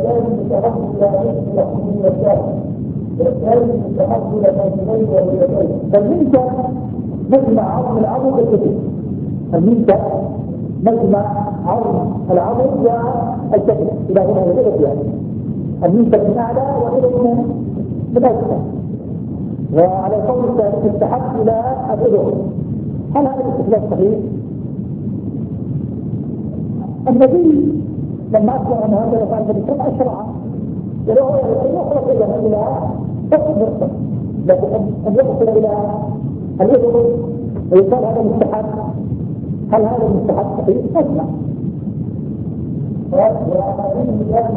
والثاني متحب إلى مثل يحكم والثاني والثالث متحب إلى منزلين واليدين. فالمنت مجمع عظم العظم والكتف. المنت مجمع عظم العظم والكتف إلى هنا الغلط يعني. المنت من أعلى وغلط من أسفل. وعلى القول الثالث مستحب إلى الأذن. هل هذا الاستدلال صحيح؟ النبي لما أخبر أن هذا يفعل بالسمع أشرع ولو يخلق إلى فقط نقطة، لكن أن يصل إلى الأذن ويقال هذا مستحب. هل هذا مستحب صحيح؟ أسمع.